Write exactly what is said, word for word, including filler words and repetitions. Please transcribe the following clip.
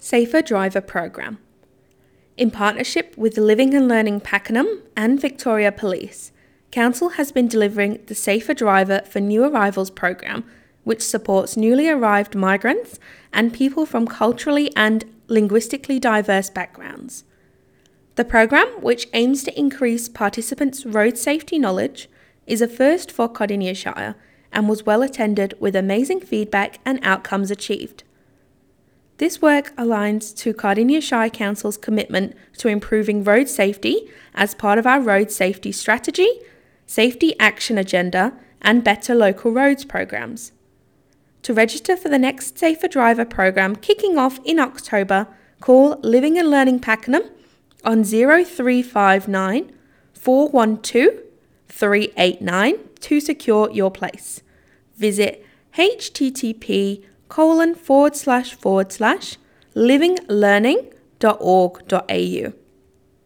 Safer Driver Program. In partnership with Living and Learning Pakenham and Victoria Police, Council has been delivering the Safer Driver for New Arrivals program, which supports newly arrived migrants and people from culturally and linguistically diverse backgrounds. The program, which aims to increase participants' road safety knowledge, is a first for Cardinia Shire and was well attended with amazing feedback and outcomes achieved. This work aligns to Cardinia Shire Council's commitment to improving road safety as part of our road safety strategy, safety action agenda, and better local roads programs. To register for the next Safer Driver program kicking off in October, call Living and Learning Pakenham on zero three five nine, four one two, three eight nine to secure your place. Visit http colon forward slash forward slash livinglearning.org.au.